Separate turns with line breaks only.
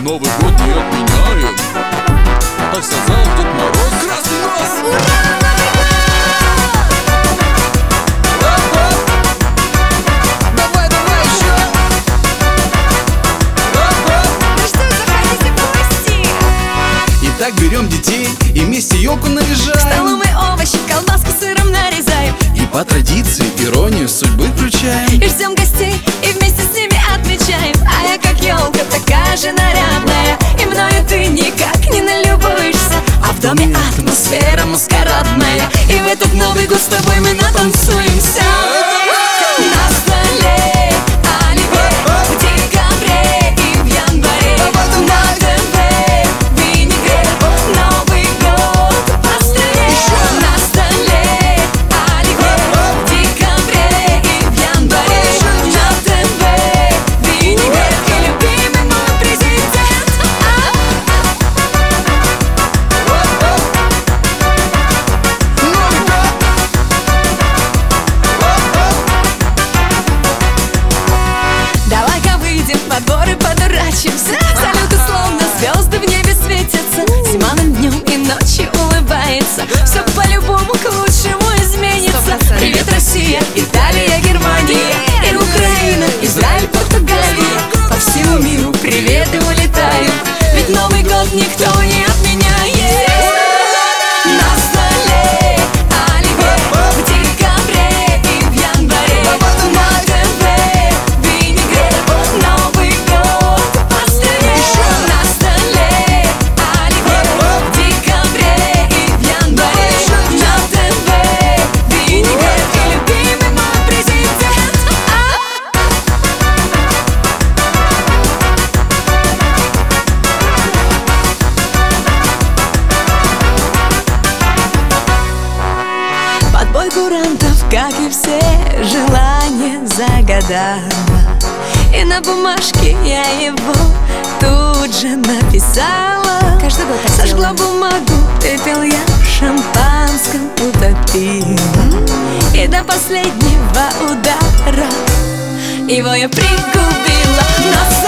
Новый год не отменяем. Так сказал Дед Мороз. Красный нос!
Ура!
Давай, давай еще!
Ну что, заходите в гости.
Итак, берем детей и вместе елку
К столу
наряжаем.
мы овощи, колбаску сыром нарезаем.
И по традиции иронию судьбы включаем.
И ждем гостей, и вместе с ними отмечаем. А я как елка, такая же нарядная. И мною ты никак не налюбуешься. А в доме атмосфера маскарадная. И в этот Новый год с тобой мы натанцуемся. На столе оливье в декабре и в январе. На ТВ винегрет, Новый год поздравляем. На столе оливье в декабре и в январе. На ТВ винегрет и любимый мой президент. Давай-ка выйдем во двор и подурачимся. Салюты словно звезды в небе светятся. Зима над днем и ночью улыбается. Все по-любому к лучшему изменится. Привет, Россия, Италия, Германия и Украина, Израиль, Португалия. По всему миру приветы улетают. Ведь Новый год никто не отменяет. На столе оливье в декабре и в январе. На ТВ винегрет, Новый год поздравляем. На столе оливье в декабре и в январе. На ТВ винегрет и любимый мой президент. Подбой курантов, как и все, желание загадала. И на бумажке я его тут же написала. Каждый год так Сожгла бумагу, пепел я в шампанском утопила. И до последнего удара его я пригубила.